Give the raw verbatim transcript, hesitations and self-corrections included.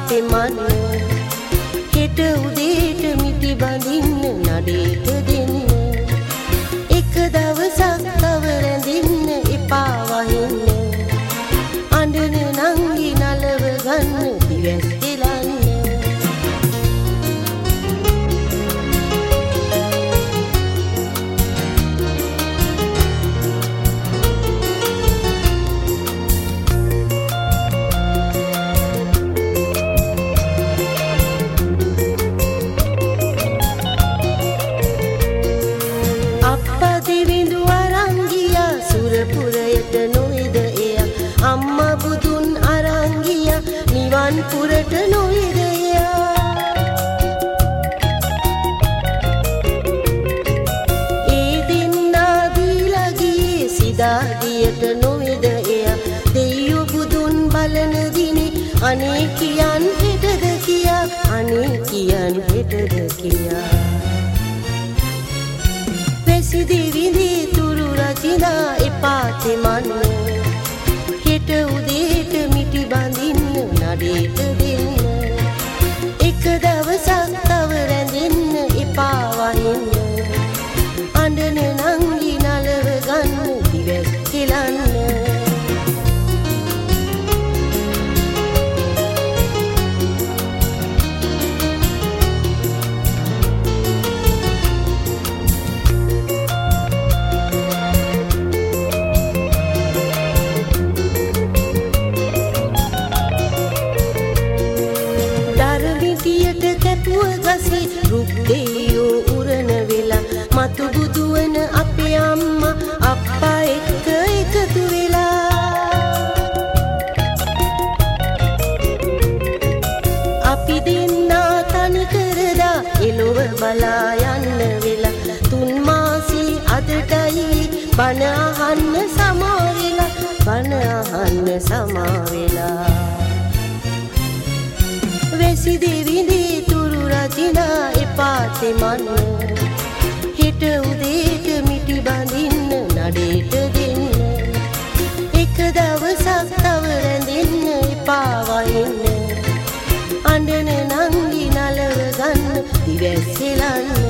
තෙමන්න හෙට උදේට මිටි බඳින්න නඩේට දෙන්න එක දවසක් තව රැඳින්න එපා වහින්න අඬන නංගි නලව ගන්න දිවැස් දෙලන්න පුරයට නොයිද එයා අම්මා බුදුන් අරන් ගියා නිවන් පුරට නොයිද එයා ඒ දින්නා දීලා ගියේ සිදාදියට නොයිද එයා දෙයියෝ බුදුන් බලන දිනේ අනේ කියන් හෙටද කියා අනේ කියන් හෙටද කියා වැසි දිවිදී තුරු රචිනා එපා තෙමන්න හෙට උදේට මිටි බඳින්න නඩේට දෙන්න එක දවසක් තව රැඳෙන්න එපා වහින්න අඬන නංගි නලව ගන්න දිවැස් කෙලන්න රුක් දෙයියෝ උරන වෙලා මතු බුදුවන අපේ අම්මා අප්පා එක්ක එකතු වෙලා අපි දෙන්නා තනි කරදා එළොව බලා යන්න වෙලා තුන් මාසේ අදටයි බණ අහන්න සමා වෙලා බණ අහන්න සමා වෙලා වැසි දෙවිඳේ රචිනා එපා තෙමන්න හෙට උදේට මිටි බඳින්න නඩේට දෙන්න එක දවසක් තව රැඳෙන්න එපා වහින්න අඬන නංගි නලව ගන්න දිවැස් සෙලන්න